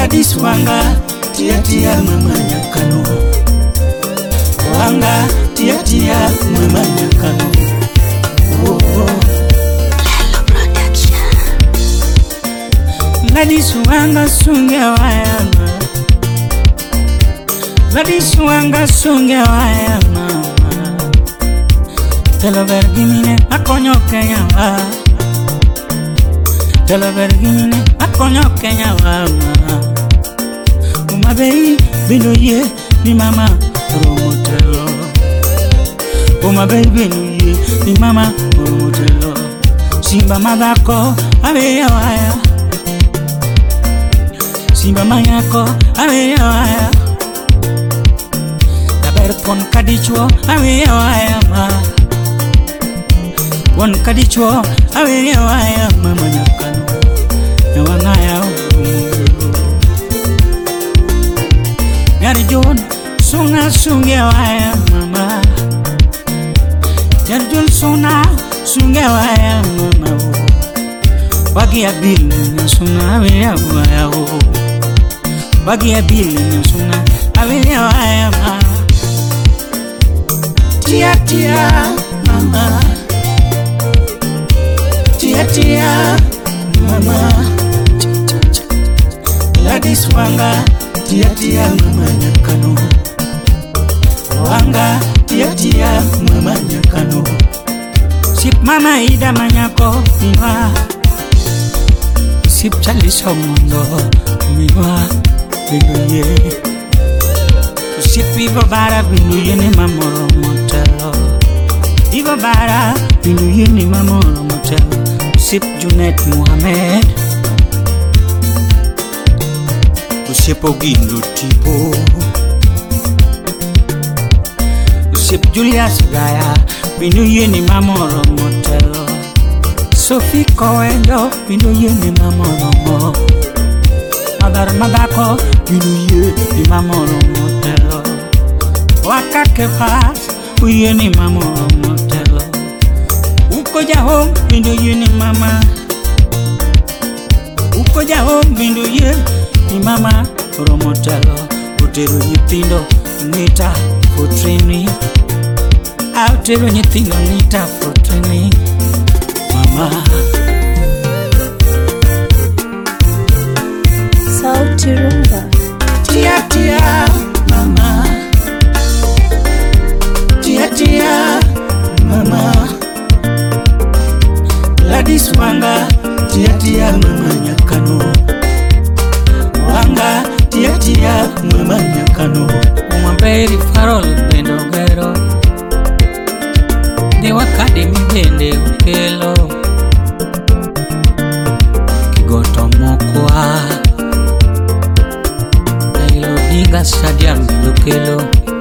Gladys wanga tia mama nyakano. Wanga tia mama nyakano. Oh, oh. Lelo Production. Gladys wanga sunge wayama. Gladys wanga sunge wayama. Telo vergimine akonyo Kenya wa. Telo vergimine akonyo Kenya wa. Umabei binuye ni mama Romotelo. Umabei binuye ni mama Romotelo. Simba madako abeya waya. Simba mayako abeya waya. Taber pon kadichwo abeya waya ma. Won kadichwo abeya waya mama nyakano. Nyawangaya Yari John sunga sunge waya mama. Yari John sunga waya mama. Wagi ya bill sunga waya waya. Wagi ya bill sunga waya waya mama. Tia mama. Tia mama. Gladys wanga tia mama nyakano. Wanga tia mama nyakano. Sip mama ida manyako minwa. Sip chali somundo minwa binuye. Sip vivo bara binuye ni mamoro motelo. Vivo bara binuye ni mamoro motelo. Sip Junet Muhammad. Usip Ogindo Tipo. Usip Julius Gaya. Binuye ni mamoro motelo. Sophie Coelho. Binuye ni mamoro mo. Madar Madako. Binuye ni mamoro motelo. Wakake Fas. Binuye ni mamoro motelo. Ukoja home. Binuye ni mama. Ukoja home. Binuye ni mama Romotelo. Utero nyithindo nita for training. Utero nyithindo nita for training mama. Sauti Rumba. Tia mama. Tia mama. Gladys wanga tia mama nyakano. Wanga tia mama nyakano. Umaberi farol bendo gero. Dewa academy bende ukelo. Kigoto mokwa. Nailo dinga stadium bendo ukelo.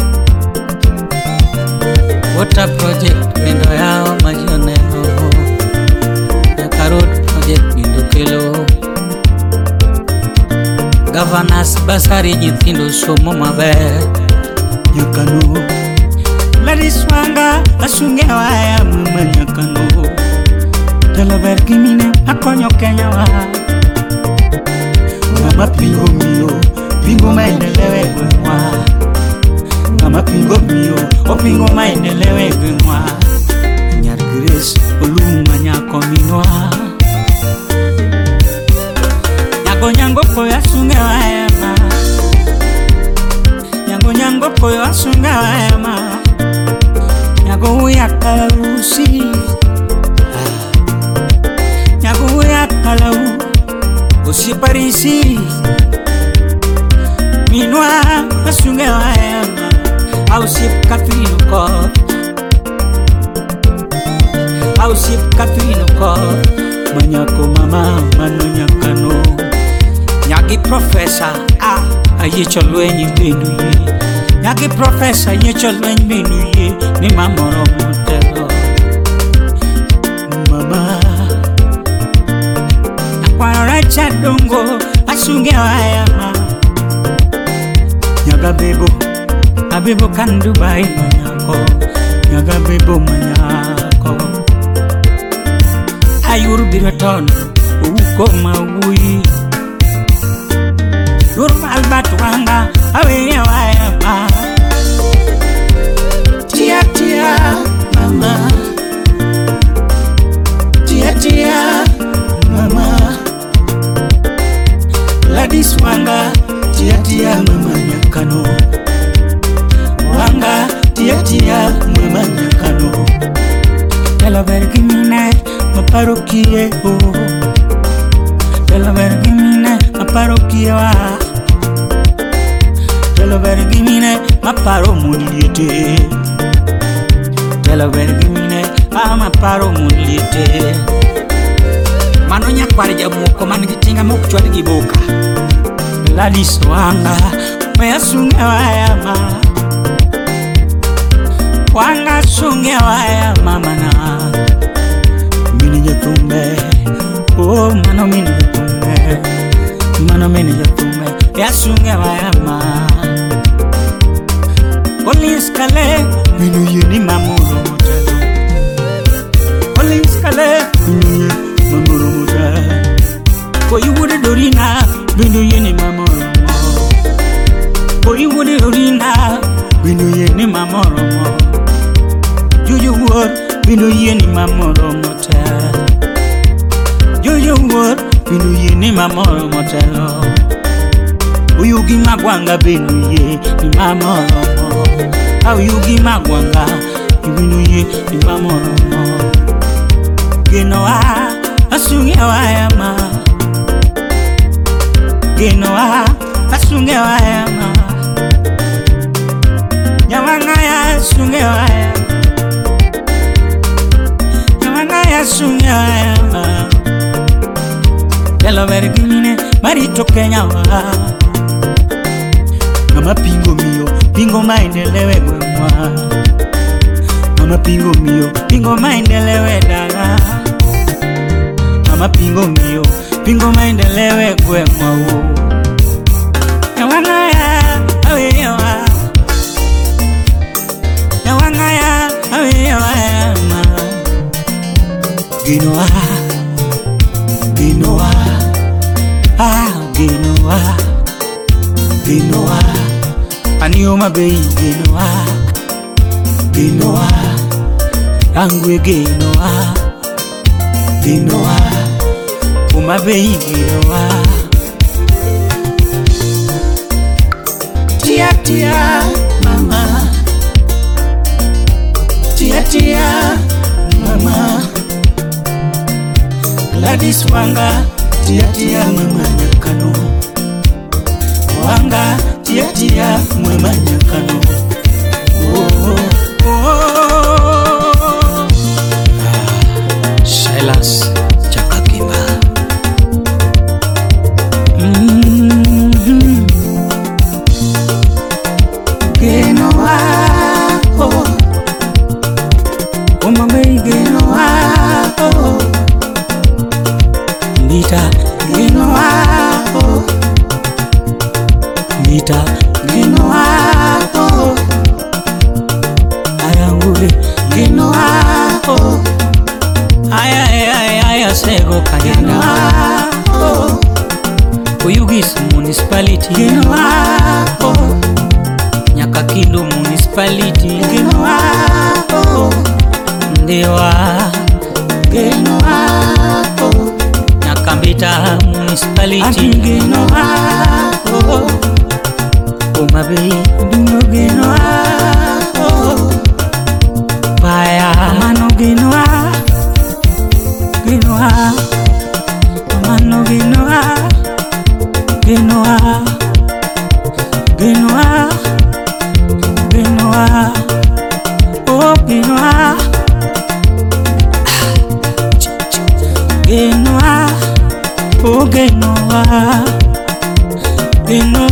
Water project bendo yao majoneno. Nakarod project bendo ukelo. Governors basari nyithindo somo maber nyakano. Gladys wanga asunge waya mama nyakano. Telo vergimine akonyo Kenya wa. Ngama pingo mio pingo maendelewe gwenwa. Ngama pingo mio opingo maendelewe gwenwa. Nyar Grace oluma nyako minwa. Nyango koyo asunge waya ma. Nyango koyo asunge waya ma. Nyago uya kalusi. Nyago uya kalau. Usi parisi. Minwa asunge waya ma. Ausip Catherine ko. Ausip Catherine ko. Manyako mama mano nyakano. Nyagi professor ayecho lwenyi benuye. Nyagi professor ayecho lwenyi benuye. Ni mamoro motelo mama. Nakwara chadongo asunge waya ma. Nyaga bebo abebo kan Dubai manyako. Nyaga bebo manyako. Ayur biraton uko mawui. Gladys Wanga tia mama nyakano. Wanga tia mama nyakano. Tell her better give me night, my parokie oh. Tell her better give me night, my parokie ah. Tell her better give me night, my paro muliete. Tell her better give me night, my paro muliete. Manonya kwarja muko manigitinga mukuchwadi giboka. Gladys Wanga mea sunge wayama. Wanga sunge wayama mana. Mini jatumbe, oh mano mini jatumbe. Mano mini jatumbe, mea sunge wayama. Collins kale, minu yeni mamuro motelo. Collins kale, minu yeni mamuro motelo. For you would dorina, minu yeni mamuro mo. For you would dorina, minu yeni mamuro mo. You would, minu yeni mamuro motelo. You would, minu yeni mamuro motelo. Uyugi magwanga binu ye ni mamuro mo. Uyugi magwanga binu ye ni mamuro mo. Genoa asunge wayama. Genoa asunge wayama. Nyawanga ya asunge wayama. Nyawanga ya asunge wayama. Tell her better give me ne marito Kenya wa. Mama pingo mio, pingo maendelewe gwemwa. Mama pingo mio, pingo maendelewe daga. Mama pingo mio, pingo maendelewe gwemwa wo. Nyawanga ya awewa. Nyawanga ya awewa ma. Genoa, Genoa, ah Genoa, Genoa. Anioma bei Genoa, Genoa. Angwe Genoa, Genoa. Uma bei Genoa. Tia mama. Tia mama. Gladys Wanga tia mama nyakano. Wanga tia mama nyakano. Oh, oh, oh. Silas Chakakimba. Genoa, oh, oh mama Genoa, oh. Mita Genoa, oh. Mita Genoa, oh. Ayangule Genoa, oh. Aya sego kagenda, oh. Oyugis municipality Genoa, oh. Nyakakindo municipality Genoa, oh. Ndewa Genoa, oh. Nyakambita municipality Genoa, oh. Umabei bingo Genoa, oh. Paya mano Genoa, Genoa. Mano Genoa, Genoa, Genoa, Genoa, oh Genoa, Genoa, oh Genoa, Genoa.